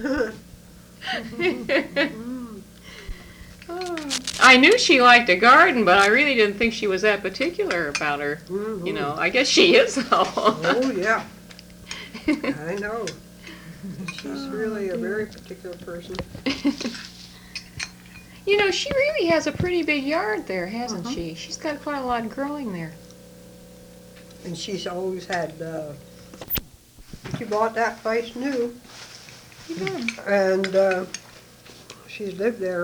I knew she liked to garden, but I really didn't think she was that particular about her. Mm-hmm. You know, I guess she is though. Oh, yeah. I know. She's really a very particular person. You know, she really has a pretty big yard there, hasn't Uh-huh. she? She's got quite a lot growing there. And she's always had, she bought that place new. And she's lived there,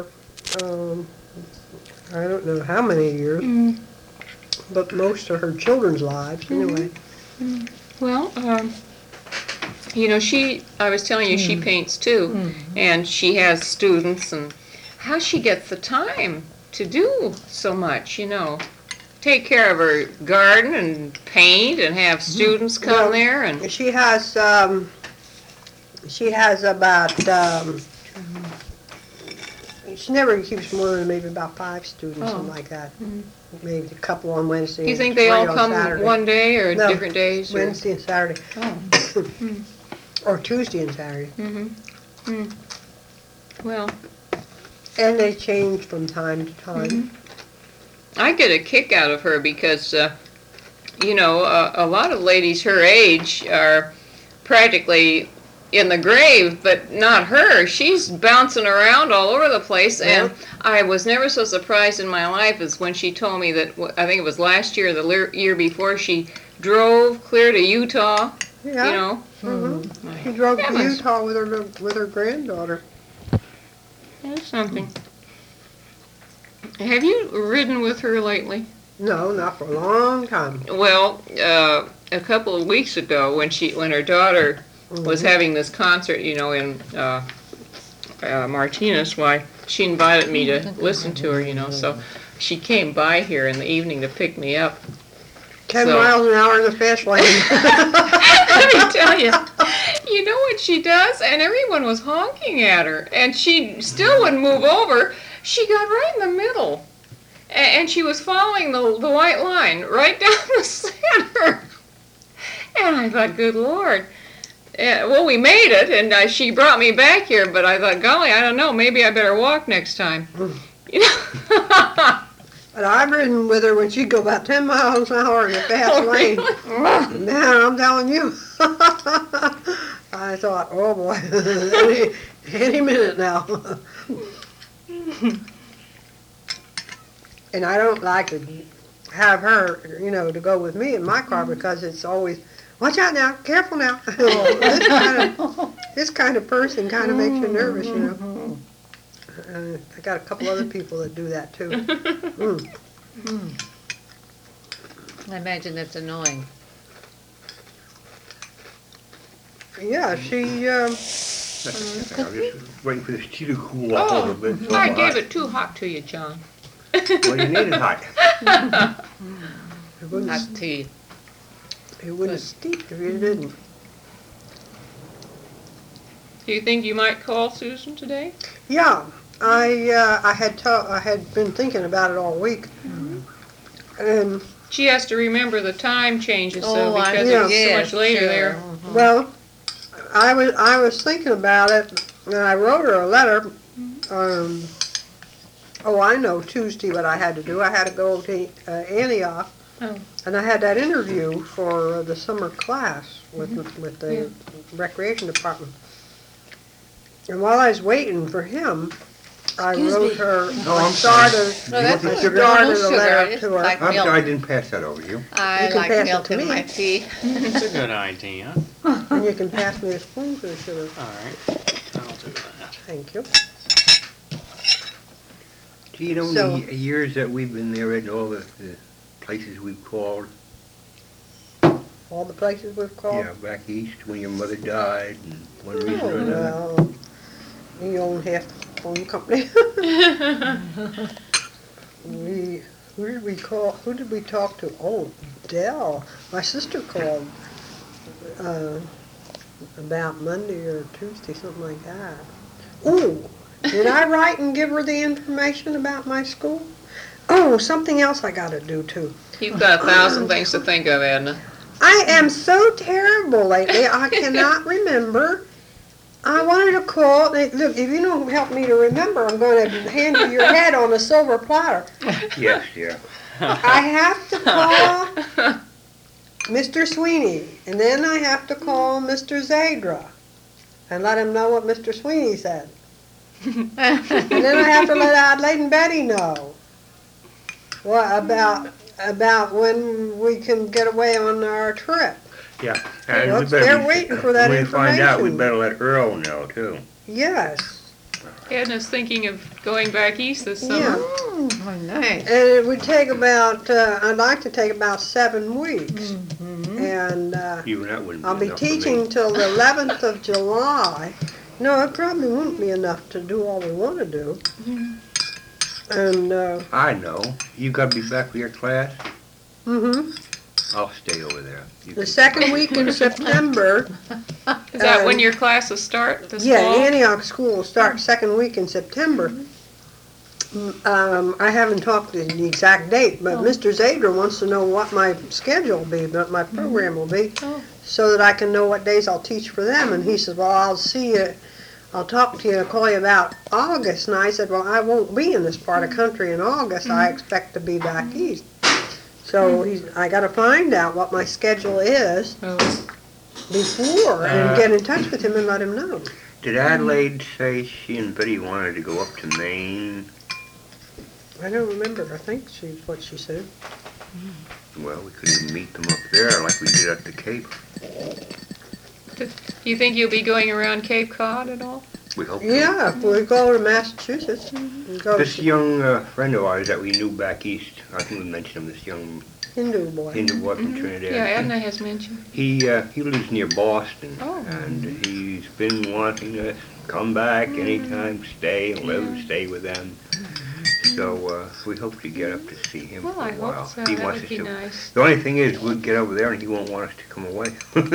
I don't know how many years, but most of her children's lives, anyway. Well, you know, I was telling you, she paints too, and she has students, and how she gets the time to do so much, you know. Take care of her garden and paint and have students come Well, there and She has about, she never keeps more than maybe about 5 students, something like that. Maybe a couple on Wednesday. you and think they 3 all on come Saturday. one day or No, different days? Or? Wednesday and Saturday. Oh. Or Tuesday and Saturday. Well, And they change from time to time. I get a kick out of her because, you know, a lot of ladies her age are practically in the grave, but not her. She's bouncing around all over the place, and I was never so surprised in my life as when she told me that, I think it was last year or the year before, she drove clear to Utah, Yeah. you know. She drove to Heavens. Utah with her granddaughter. That's something. Have you ridden with her lately? No, not for a long time. Well, a couple of weeks ago, when her daughter was having this concert, you know, in Martinez, why she invited me to listen to her, you know. So she came by here in the evening to pick me up. 10 So- miles an hour in the fast lane. Let me tell you, you know what she does? And everyone was honking at her, and she still wouldn't move over. She got right in the middle, and she was following the white line right down the center. And I thought, good Lord. Well, we made it, and she brought me back here, but I thought, golly, I don't know, maybe I better walk next time. You know? But I've ridden with her when she'd go about 10 miles an hour in the fast Oh, lane. really? Man, I'm telling you. I thought, oh boy, any minute now. And I don't like to have her, you know, to go with me in my car because it's always, watch out now, careful now. This kind of person kind of makes you nervous, you know. I got a couple other people that do that too. I imagine that's annoying. Yeah, she, I'm just waiting for this tea to cool off a Oh, little bit. so I I'm gave hot. it too hot to you, John. Well, you need it hot. it wouldn't, Hot tea. it wouldn't stink if you didn't. Do you think you might call Susan today? Yeah, I had been thinking about it all week. And, She has to remember the time changes, so I because know. it's so yeah, much later sure. there. well, I was thinking about it, and I wrote her a letter. I know Tuesday what I had to do. I had to go to Antioch, Oh. and I had that interview for the summer class with the recreation department. And while I was waiting for him, I wrote her. Oh, I'm I sorry. started, No, that's You want fine. the sugar? No started a sugar. letter It's to her. like I'm milk. sorry I didn't pass that over to you. I You can like pass it milk to in me. my tea. It's a good idea. and you can pass me a spoonful of sugar. All right, I'll do that. Thank you. Do you know So- the years that we've been there and all the places we've called? All the places we've called. Yeah, back east when your mother died and one reason or Oh, another. well, you own half the phone company. Who did we talk to? Oh, Dell. My sister called about Monday or Tuesday, something like that. Ooh, did I write and give her the information about my school? Oh, something else I gotta do too. You've got 1,000 things to think of, Edna. I am so terrible lately, I cannot remember I wanted to call, look, if you don't help me to remember, I'm gonna hand you your head on a silver platter. Yes, yeah. I have to call Mr. Sweeney, and then I have to call Mr. Zadra and let him know what Mr. Sweeney said. And then I have to let Adelaide and Betty know. What about when we can get away on our trip? Yeah. Well, we better they're be- waiting for that When we find out, we information. better let Earl know too. Yes, Edna's thinking of going back east this summer. yeah. Oh, nice. And it would take about, I'd like to take about 7 weeks. Mm-hmm. And Even that wouldn't be I'll be enough for me. teaching till the 11th of July. No, it probably won't be enough to do all we want to do. And, I know. You gotta be back for your class. mhm. I'll stay over there. You The can- second week in September, Is that when your classes start this yeah, fall? Antioch School will start second week in September. I haven't talked to the exact date, but Mr. Zadra wants to know what my schedule will be, what my program will be, Oh. so that I can know what days I'll teach for them. And he said, well, I'll see you, I'll talk to you, I'll call you about August. And I said, well, I won't be in this part of country in August. I expect to be back east. So I gotta find out what my schedule is Oh. before and get in touch with him and let him know. Did Adelaide say she and Betty wanted to go up to Maine? I don't remember. I think what she said. Well, we could even meet them up there like we did at the Cape. Do you think you'll be going around Cape Cod at all? We hope so. Yeah, if we go to Massachusetts. And go This to young friend of ours that we knew back east, I think we mentioned him, this young Hindu boy. Hindu boy from Trinidad. Yeah, Edna has mentioned. He lives near Boston, Oh. and he's been wanting to come back anytime, stay with them. So we hope to get up to see him Well, for a I while. hope so. He That wants would us be to. nice. The only thing is, we'll get over there, and he won't want us to come away.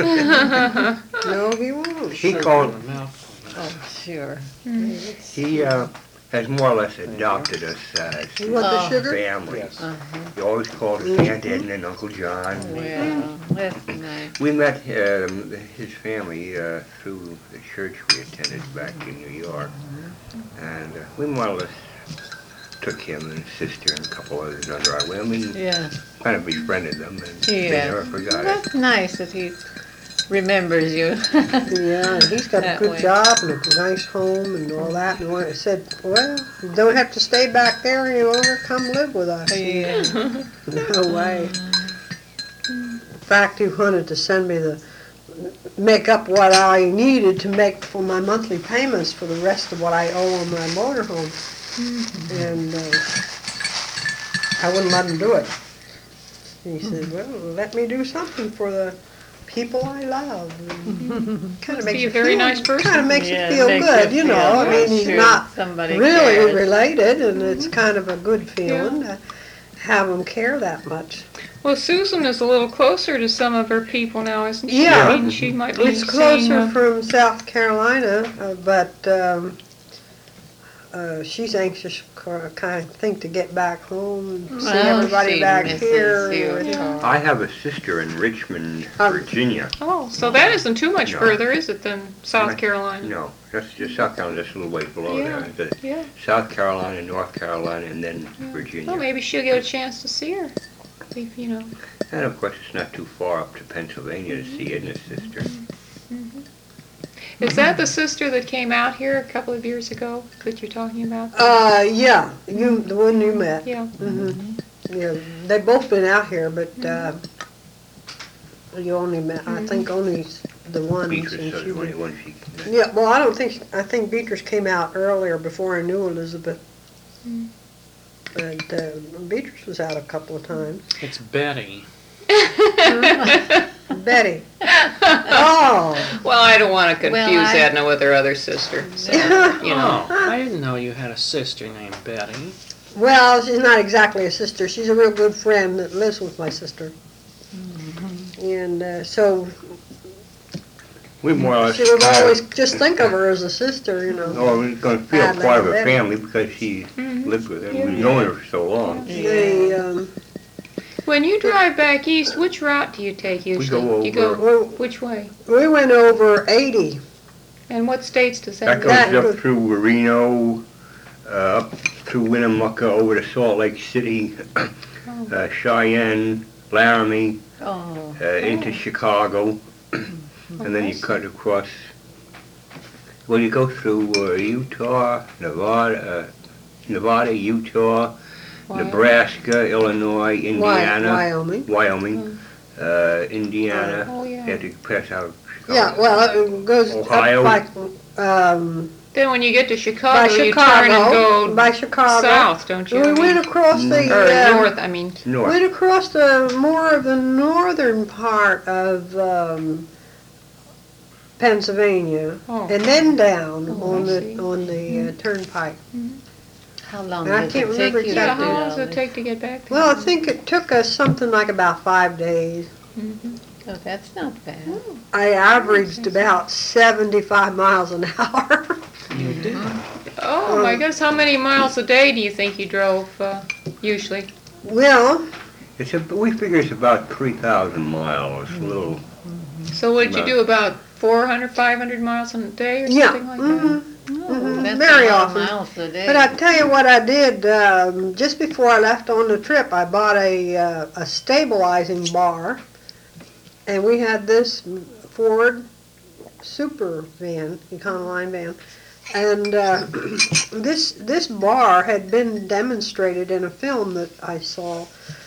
No, he won't. He called. Oh, sure. He has more or less adopted us as You want the Oh. sugar? family. Yes. Uh-huh. He always called us Aunt Edna and Uncle John. Well, that's nice. We met his family through the church we attended back in New York, and we more or less took him and his sister and a couple others under our wing and Yeah. kind of befriended them, and they Yeah. never forgot it. That's nice that he remembers you. Yeah, he's got a That good way. job and a nice home and all that. And when I said, well, you don't have to stay back there any longer. Come live with us. Yeah. No way. In fact, he wanted to send me make up what I needed to make for my monthly payments for the rest of what I owe on my motorhome. And I wouldn't let him do it. He said, well, let me do something for the people I love. Kind of Must makes be you a very feel, nice person. Kind of makes Yeah, you feel makes good, you you know. feel I mean, he's sure not somebody really cares. related, and it's kind of a good feeling to have them care that much. Well, Susan is a little closer to some of her people now, isn't she? Yeah. I mean, she might be It's seeing, closer from South Carolina, but she's anxious, kind of think, to get back home and see Well, everybody she back misses here. you. Yeah. I have a sister in Richmond, Virginia. Oh, so that isn't too much No. further, is it, than South No. Carolina? No, that's just South Carolina, just a little ways below Yeah. there. It's Yeah. South Carolina, North Carolina, and then Virginia. Well, maybe she'll get a chance to see her. If, you know. And of course, it's not too far up to Pennsylvania to see Edna's sister. Is that the sister that came out here a couple of years ago that you're talking about? Yeah, the one you met. Yeah. Yeah, they've both been out here, but you only met, I think, only the one. Beatrice since was you the only did. one she. Yeah, well, I think Beatrice came out earlier before I knew Elizabeth. But Beatrice was out a couple of times. It's Betty. Betty. Oh. Well, I don't want to confuse Well, I- Edna with her other sister. So, you know. Oh, I didn't know you had a sister named Betty. Well, she's not exactly a sister. She's a real good friend that lives with my sister. And so We more or less she would kind always of, just think of her as a sister, you know. we're going to feel Bad part of like her Betty. family because she lived with her. We've known her for so long. They, When you drive back east, which route do you take usually? go You go over- well, which way? we went over 80 And what states does That that goes go? up through Reno, up through Winnemucca, over to Salt Lake City, Cheyenne, Laramie, Oh, into Chicago, and then you cut across. Well, you go through Utah, Nevada, Utah, Wyoming. Nebraska, Illinois, Indiana, Wyoming. Wyoming, Indiana. Oh, You yeah. have to pass out Chicago. Yeah, well, it goes Ohio. up by, Then when you get to by Chicago, you Chicago. turn and go By Chicago. south, don't you? We I mean, went across the, or north, I mean. North. went across the more of the northern part of Pennsylvania, Oh. and then down Oh, on I see. the turnpike. how long And I did can't it remember take you to Yeah, exactly. do how long all does it this? take to get back there? Well, I think it took us something like about 5 days. Oh, that's not bad. I averaged about 75 miles an hour. You did. Oh my goodness, how many miles a day do you think you drove usually? Well, We figure it's about 3,000 miles, a little. So would you do about 400, 500 miles a day or yeah. something like that? Oh, that's Very a lot of often. miles a day. But I tell you what I did, just before I left on the trip, I bought a stabilizing bar, and we had this Ford Super van, Econoline van, and this bar had been demonstrated in a film that I saw.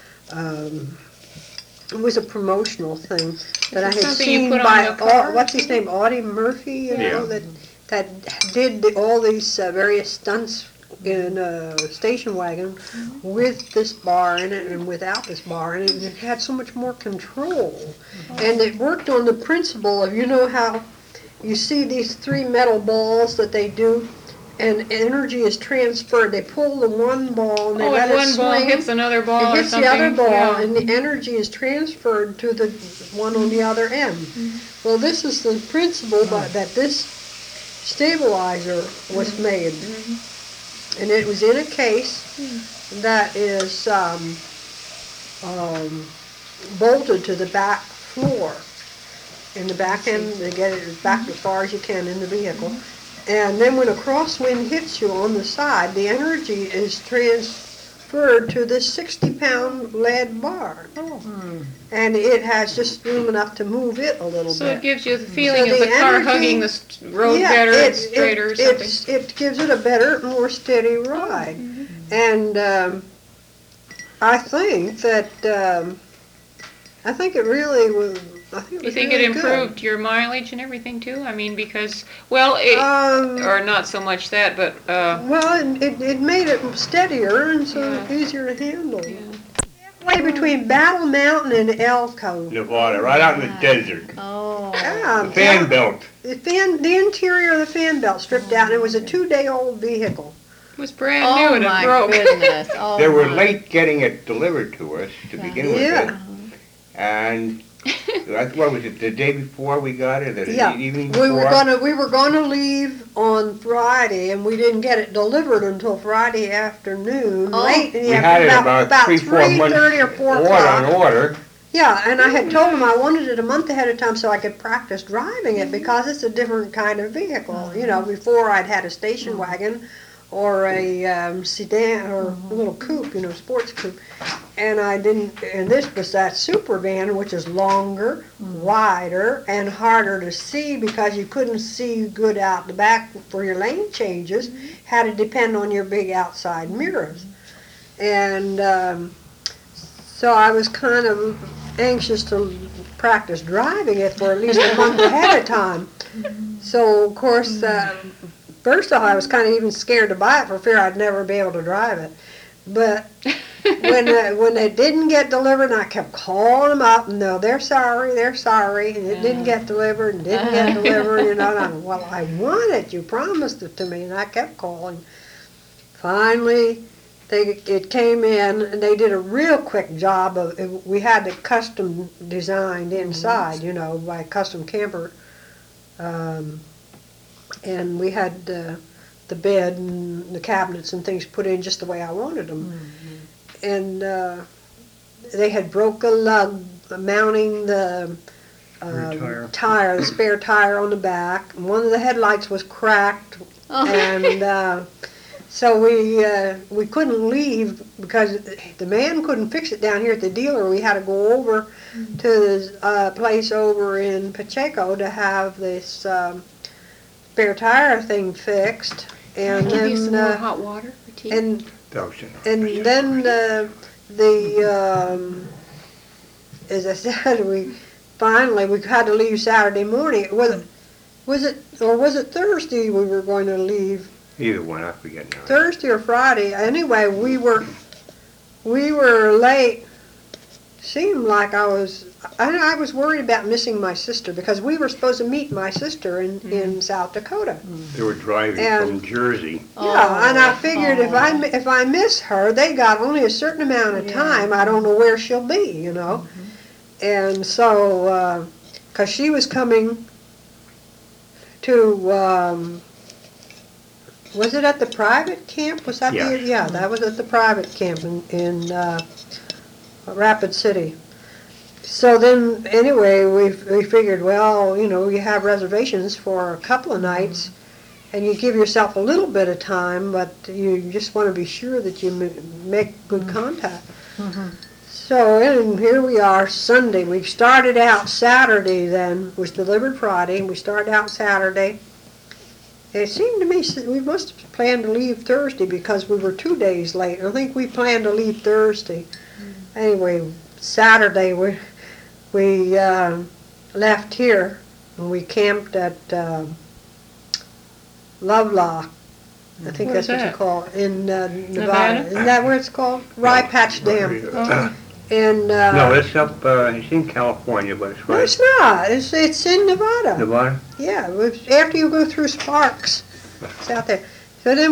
It was a promotional thing that I it had something you seen put on by the car? what's his name, Audie Murphy, you know, Yeah. that did all these various stunts in a station wagon with this bar in it and without this bar in it, and it had so much more control. And it worked on the principle of, you know how you see these 3 metal balls that they do, and energy is transferred. They pull the one ball and they Oh, let if it one ball swing. hits another ball It or hits something. the other ball, yeah. and the energy is transferred to the one on the other end. Well, this is the principle that this stabilizer was made. And it was in a case that is bolted to the back floor. In the back end, to get it back as far as you can in the vehicle. And then when a crosswind hits you on the side, the energy is transferred to this 60-pound lead bar. And it has just room enough to move it a little So bit. it gives you the feeling So of the the car energy- hugging the road Yeah, better it- and straighter or something. It gives it a better, more steady ride. And I think that, I think it really was, I think it You was think really it good. improved your mileage and everything too? I mean, because, well, or not so much that, but, Well, it made it steadier and so Yeah. easier to handle. Yeah. Halfway between Battle Mountain and Elko. Nevada, right out in the desert. Oh, Yeah, Fan belt. the interior of the fan belt stripped out, and it was a 2-day-old vehicle. it was brand new oh and it my broke. goodness. Oh, They were my. late getting it delivered to us to begin with. Yeah. And what was it, the day before we got it, or Yeah. the evening We before? were gonna leave on Friday, and we didn't get it delivered until Friday afternoon, Oh. late in the We had it afternoon, about 3-4 months 3:30 or 4 order on o'clock. order. Yeah, and I had told him I wanted it a month ahead of time so I could practice driving it because it's a different kind of vehicle. You know, before I'd had a station wagon or a sedan or a little coupe, you know, sports coupe. And I didn't, and this was that super van, which is longer, wider, and harder to see because you couldn't see good out the back for your lane changes. Had to depend on your big outside mirrors. And so I was kind of anxious to practice driving it for at least a month ahead of time. So, of course, first off, I was kind of even scared to buy it for fear I'd never be able to drive it. But when they didn't get delivered, and I kept calling them up, and no, they're sorry, and it didn't get delivered, and didn't get delivered, you know, and I'm, well, I want it, you promised it to me, and I kept calling. Finally, it came in, and they did a real quick job of, we had it custom designed inside, you know, by a custom camper, and we had the bed and the cabinets and things put in just the way I wanted them. And they had broke a lug mounting the tire, the spare tire on the back. And one of the headlights was cracked, and so we couldn't leave because the man couldn't fix it down here at the dealer. We had to go over to the place over in Pacheco to have this spare tire thing fixed. And Give you some more then hot water for tea? and then as I said, we had to leave Saturday morning. Was it Thursday we were going to leave? Either one, I forget now. Thursday or Friday. Anyway, we were late. Seemed like I was worried about missing my sister because we were supposed to meet my sister in South Dakota. They were driving And- from Jersey. Yeah, and I figured if I miss her, they got only a certain amount of time. I don't know where she'll be, you know. And so, because she was coming to, was it at the private camp? Was that Yeah. yeah, that was at the private camp in Rapid City. So then, anyway, we figured, well, you know, you have reservations for a couple of nights, and you give yourself a little bit of time, but you just want to be sure that you make good contact. So, and here we are, Sunday. We started out Saturday then, was delivered Friday, and we started out Saturday. It seemed to me we must have planned to leave Thursday because we were 2 days late. I think we planned to leave Thursday. Anyway, Saturday we left here and we camped at Lovelock. I think Where's that's what you that? call it, in Nevada. Nevada? Isn't that where it's called? Rye Patch Dam. And No, it's up, it's in California, but it's no, right. it's not. It's in Nevada. Nevada? Yeah, after you go through Sparks, it's out there. So then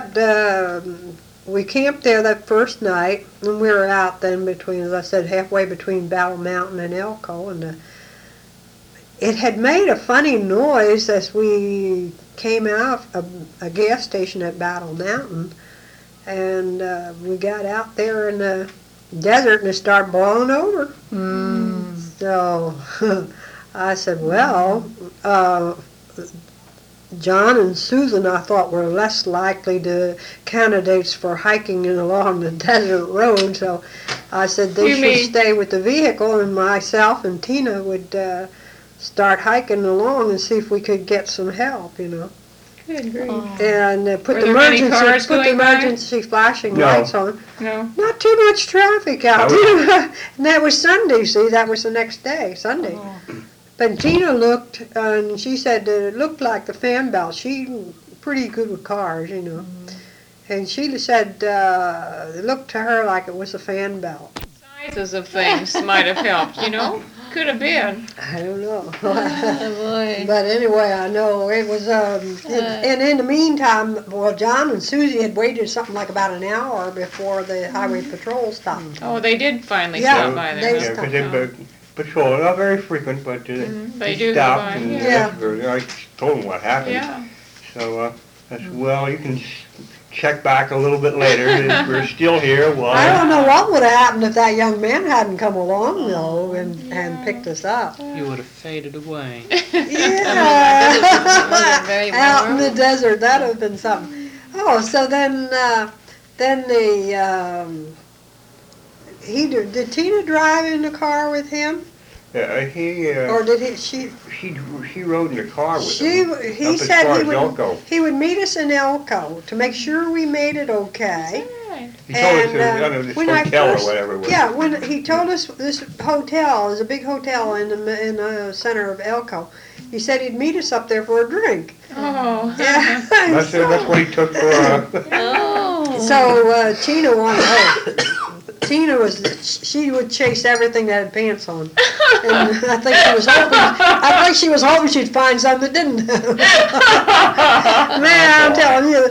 we camped there that first night, and we were out then between, as I said, halfway between Battle Mountain and Elko, and it had made a funny noise as we came out of a gas station at Battle Mountain, and we got out there in the desert and it started blowing over. So I said, well, John and Susan, I thought, were less likely to candidates for hiking along the desert road. So I said they You should mean- stay with the vehicle, and myself and Tina would start hiking along and see if we could get some help, you know. Good grief. And put Were the there many cars going by? emergency flashing No. lights on. No? Not too much traffic out there. And that was Sunday, see, that was the next day, Sunday. But Tina looked, and she said that it looked like the fan belt. She's pretty good with cars, you know. And she said it looked to her like it was a fan belt. Sizes of things might have helped, you know? Could have been. I don't know. Oh, boy. But anyway, I know it was, and in the meantime, well, John and Susie had waited something like about an hour before the highway patrol stopped. Oh, they did finally Yeah, stop by they there. Yeah, huh? because they patrol, not very frequent, but They do go stopped by, and yeah. I told them what happened. Yeah. So I said, well, you can check back a little bit later. If we're still here, well, I don't know what would have happened if that young man hadn't come along, though, and picked us up. You would have faded away. Yeah. wasn't very Out in warm. the desert, that would have been something. Oh, so then did Tina drive in the car with him? Or did she rode in the car with he him. Up as said far he as would, Elko. he would meet us in Elko to make sure we made it okay. Right. He told us And, I don't know, this when I hotel first- or whatever it was. Yeah, when he told us this hotel is a big hotel in the center of Elko, he said he'd meet us up there for a drink. Oh. Yeah. That's what he took for Oh. So Tina wanted. Tina she would chase everything that had pants on, and I think she was hoping she'd find something that didn't. Man, I'm telling you,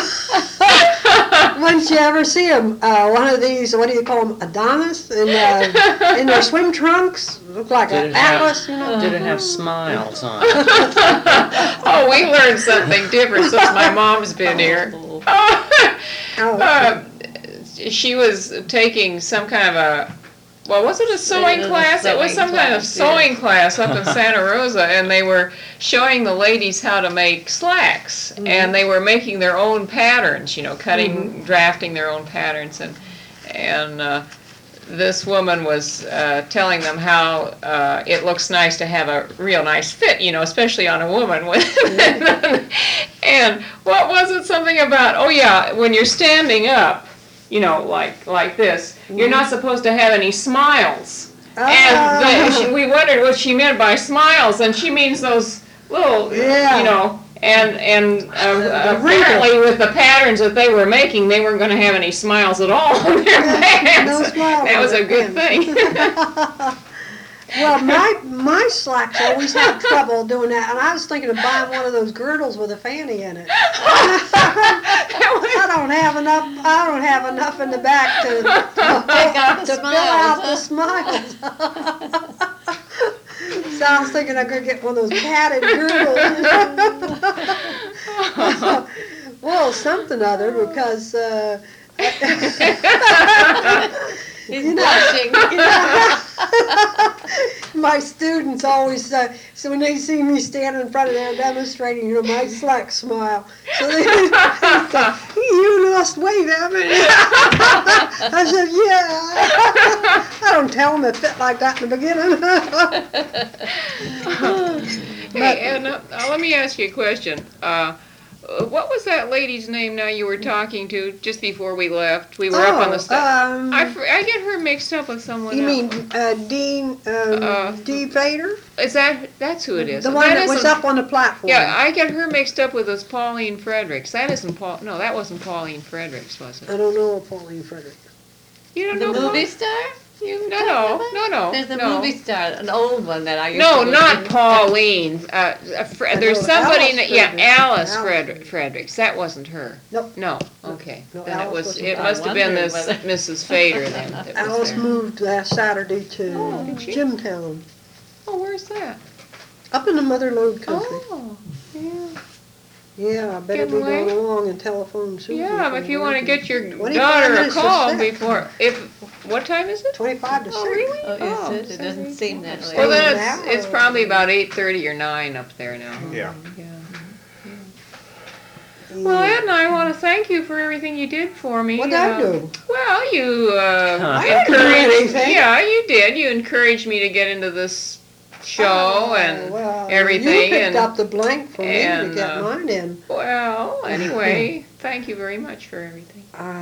once you ever see them, one of these, what do you call them, Adonis, in their swim trunks, look like Did an it have- atlas, you know. Did it have smiles on it? Oh, we learned something different since my mom's been here. Oh, She was taking some kind of well, was it a sewing was a class? It was sewing some kind of class, sewing class up in Santa Rosa, and they were showing the ladies how to make slacks, and they were making their own patterns, you know, cutting, drafting their own patterns, and this woman was telling them how it looks nice to have a real nice fit, you know, especially on a woman. And what was it? Something about, oh yeah, when you're standing up, you know, like this, you're not supposed to have any smiles. And we wondered what she meant by smiles, and she means those little, Yeah. you know, and apparently with the patterns that they were making, they weren't going to have any smiles at all on their pants. no smiles That on was a their good thing. Well, my slacks always have trouble doing that, and I was thinking of buying one of those girdles with a fanny in it. I don't have enough in the back to fill out the smiles. So I was thinking I could get one of those padded girdles. Well, something other, because He's blushing. my students always say, so when they see me standing in front of them demonstrating, you know, my slack smile. So they say, you lost weight, haven't you? I said, yeah. I don't tell them it fit like that in the beginning. Hey, and let me ask you a question. What was that lady's name now you were talking to just before we left? We were up on the steps. I get her mixed up with someone You else. mean Dean Vader? That's who it is. The one that was up on the platform. Yeah, I get her mixed up with this Pauline Fredericks. That isn't Paul. No, that wasn't Pauline Fredericks, was it? I don't know Pauline Frederick. You don't The know movie star? You No, talking about? no. There's a no. movie star, an old one that I used No, to not listen- Pauline. There's somebody. Alice Yeah, Fredericks. Alice Alice Fredericks. That wasn't her. Nope. No. Okay. No, Then Alice it was. wasn't It her. must have been I this wondered whether- Mrs. Fader then. That was Alice there. moved last Saturday to did she? Jimtown, Oh, where's that? up in the Mother Lode country. Oh, yeah. Yeah, I better Getting be going late? along and telephone Susan. Yeah, but if you want to get your 25 daughter a minutes to call 6. before, what time is it? 25 to 6. Oh, really? Oh, is it? It doesn't seem that way. Well, then Now it's probably about 8:30 or 9 up there now. Yeah. Well, Ed and I want to thank you for everything you did for me. What'd I do? Well, you didn't do encouraged. anything. Yeah, you did. You encouraged me to get into this show and well, everything. You picked and up the blank for me to and, get mine in. well, anyway, thank you very much for everything.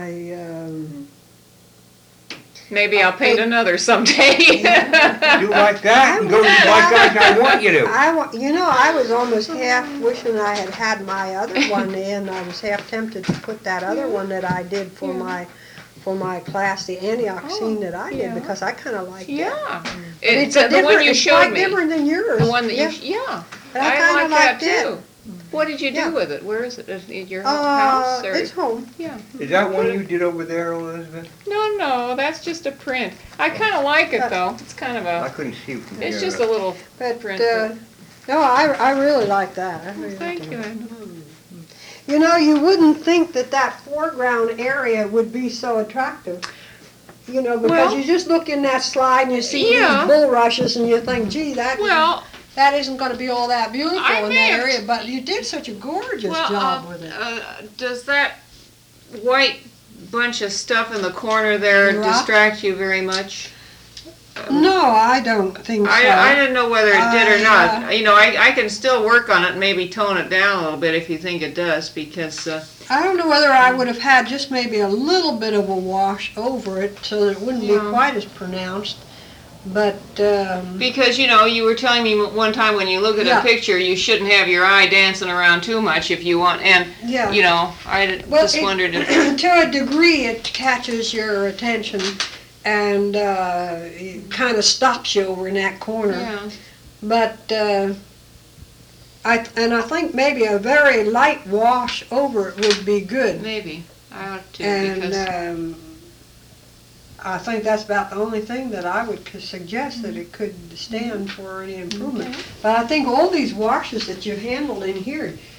Maybe I'll paint another someday. Do like that and go like I want you to. I was almost half wishing I had had my other one in. I was half tempted to put that other one that I did for my class, the Antioch scene that I did, yeah. because I kind of liked it. Yeah. But It's a the different- one you it's showed quite me. different than yours. The one that yeah. yeah. But I I kinda like that liked it. too. What did you do Yeah. with it? Where is it? Is it your house? Or? It's home. Yeah. Is that one you did over there, Elizabeth? No, that's just a print. I kind of like it though. It's kind of I a. couldn't see from It's here. just a little But print. no, I really like that. I really Thank like you, it. Ed. You know, you wouldn't think that foreground area would be so attractive. You know, because Well- you just look in that slide and you see Yeah. these bulrushes and you think, gee, Well, that isn't going to be all that beautiful I in that meant- area. But you did such a gorgeous job with it. Does that white bunch of stuff in the corner there Rock? distract you very much? No, I don't think so. I didn't know whether it did or not. Yeah. You know, I can still work on it and maybe tone it down a little bit if you think it does, because I don't know whether I would have had just maybe a little bit of a wash over it so that it wouldn't Yeah. be quite as pronounced. But, because you know, you were telling me one time when you look at Yeah. a picture, you shouldn't have your eye dancing around too much if you want. And yeah. you know, I just wondered if To a degree, it catches your attention and it kind of stops you over in that corner. yeah. But I think maybe a very light wash over it would be good. Maybe I ought to because And I think that's about the only thing that I would suggest that it could stand for any improvement. Okay. But I think all these washes that you've handled in here,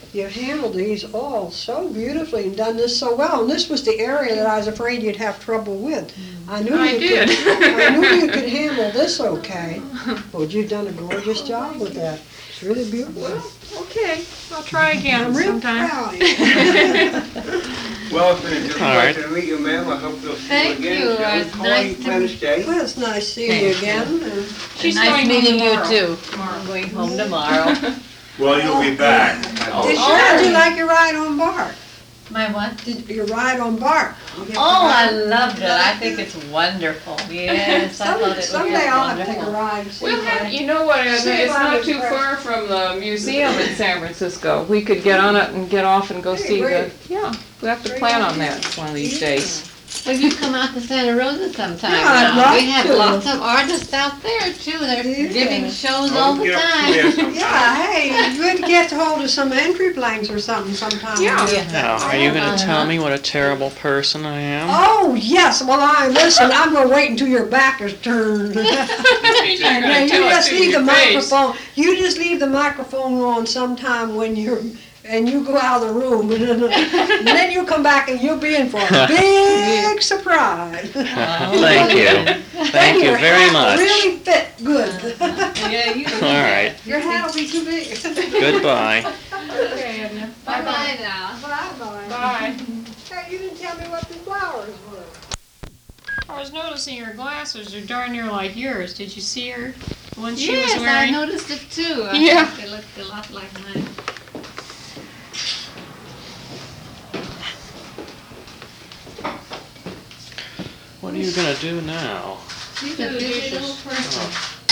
You've handled these all so beautifully and done this so well. And this was the area that I was afraid you'd have trouble with. I knew I you did. I knew you could handle this okay. But you've done a gorgeous job with that. It's really beautiful. Well, okay, I'll try again I'm real sometime. proud of you. Well, it's been a All right. pleasure to meet you, ma'am. I hope we'll see Thank you again. you. soon. It's How nice long you to plan to meet- stay? Well, it's nice seeing you again. And She's Nice going home meeting you tomorrow. too. I'm going home tomorrow. Well, you'll be back. How'd you like your ride on BART? My what? Did your ride on BART? You get to Oh, I ride- loved it. I think it's wonderful. Yes, I thought it was Someday I'll have to take a wonderful. ride and see We'll if have, I- you know what, See it's if I not was too first. far from the museum in San Francisco. We could get on it and get off and go Hey, see the, great. yeah, we have to Great plan on idea. that one of these days. Well, you come out to Santa Rosa sometime Yeah, I'd now. like We have to. lots of artists out there too. They're Yeah. giving shows Oh, all the get up time. there sometime. Yeah, hey, good to get hold of some entry planks or something sometime. Yeah. Now, are you going to tell me what a terrible person I am? Oh, yes, well, listen, I'm gonna wait until your back is turned. And then you just leave the microphone, you just leave the microphone on sometime when and you go out of the room. And then you come back and you'll be in for a big surprise. Thank you. Thank you Your very hat much. really fit good. Yeah, you. All right. Your hat'll be too big. Goodbye. Okay, Edna. Bye-bye now. Bye-bye. Bye. Hey, you didn't tell me what the flowers were. I was noticing her glasses are darn near like yours. Did you see her, the one she Yes, was I wearing? noticed it too. I Yeah. thought they looked a lot like mine. What are you going to do now? She's Do a the busy dishes. little person.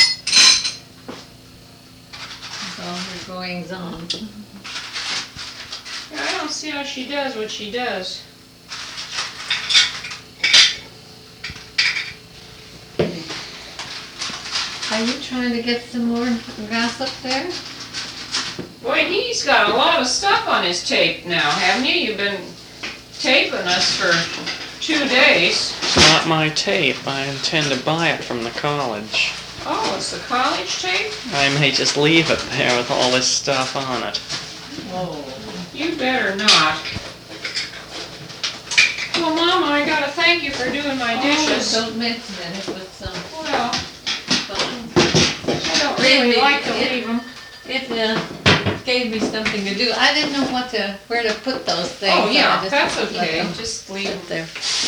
With all her goings on. I don't see how she does what she does. Are you trying to get some more gossip there? Boy, he's got a lot of stuff on his tape now, haven't you? You've been taping us for 2 days. It's not my tape. I intend to buy it from the college. Oh, it's the college tape? I may just leave it there with all this stuff on it. Whoa. You better not. Well, Mama, I gotta thank you for doing my dishes. Oh, don't mention it. It was some Well, fun. I don't really like to leave them. It gave me something to do. I didn't know where to put those things. Oh, so I yeah, just that's let okay. them Just leave sit there.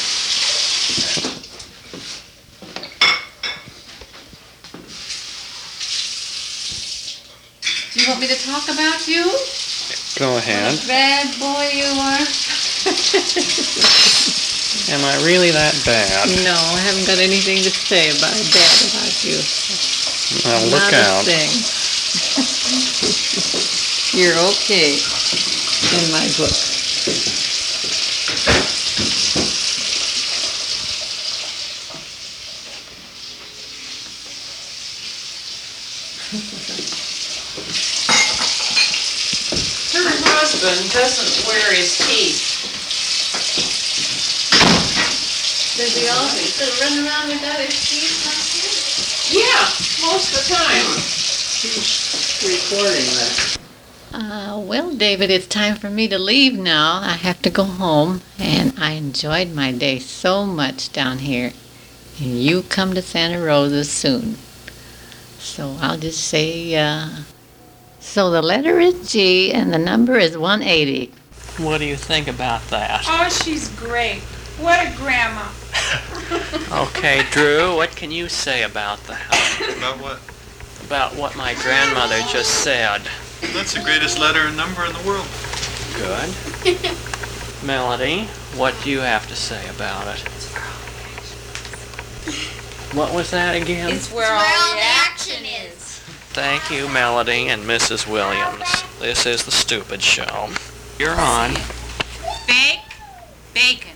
Do you want me to talk about you? Go ahead. Bad boy you are. Am I really that bad? No, I haven't got anything to say about you. Well, look Not a out. thing. You're okay in my book. Her husband doesn't wear his teeth. Does he always still run around without his teeth like this? Yeah, most of the time. Recording that. Well, David, it's time for me to leave now. I have to go home, and I enjoyed my day so much down here. And you come to Santa Rosa soon. So I'll just say, so the letter is G, and the number is 180. What do you think about that? Oh, she's great. What a grandma. Okay, Drew, what can you say about that? About what? About what my grandmother just said. That's the greatest letter and number in the world. Good. Melody, what do you have to say about it? What was that again? It's where all the action is. Thank you, Melody and Mrs. Williams. This is The Stupid Show. You're on. Bake bacon.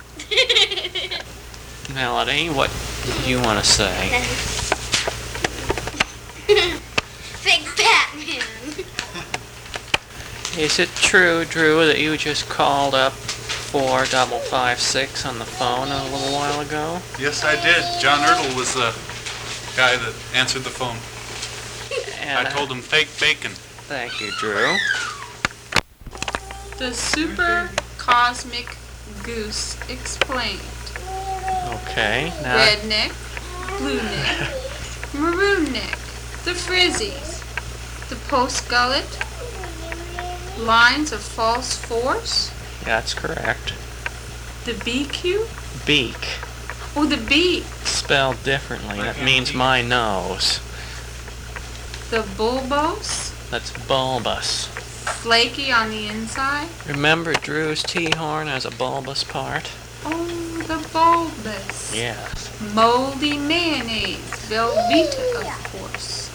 Melody, what do you want to say? Big Batman. Is it true, Drew, that you just called up 4556 on the phone a little while ago? Yes, I did. John Ertl was the guy that answered the phone. And I told him fake bacon. Thank you, Drew. The super cosmic goose explained. Okay, now Red neck, blue neck, maroon neck, the frizzies, the post gullet, lines of false force, that's correct. the BQ, Beak, oh the beak, spelled differently. That means my nose. the bulbous, That's bulbous. flaky on the inside, Remember Drew's T-horn as a bulbous part? oh the bulbous, Yes. moldy mayonnaise, Velveeta of course,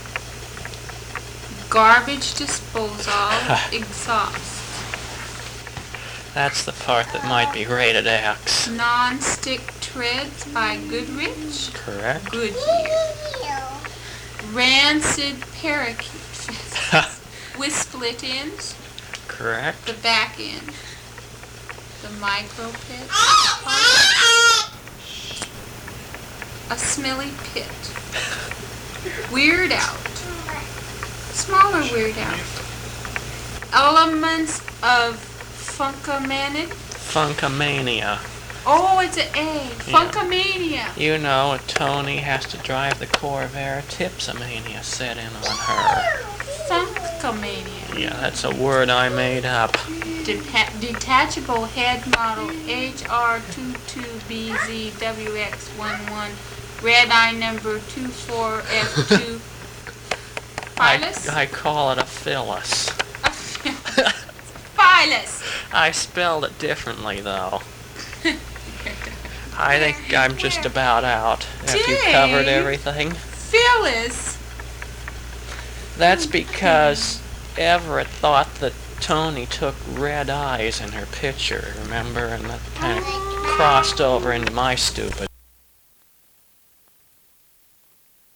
garbage disposal, exhaust, That's the part that might be rated X. non-stick treads by Goodrich, Correct? Goodyear, rancid parakeet feathers with split ends, Correct? the back end, the micro pit, a smelly pit, Weird Out, smaller Weird Out, elements of Funkamanic, Funkamania. oh it's an A, Funkamania, You know, Tony has to drive the Corvair. Tipsomania set in on her. Funkamania. Yeah, that's a word I made up. Detachable head model HR22BZWX11, red eye number 24F2. Phyllis? I call it a Phyllis. Phyllis! I spelled it differently, though. I think I'm just about out. Have you covered Dave. everything? Phyllis! That's because Everett thought that Tony took red eyes in her picture, remember? And that kind of crossed over into my stupid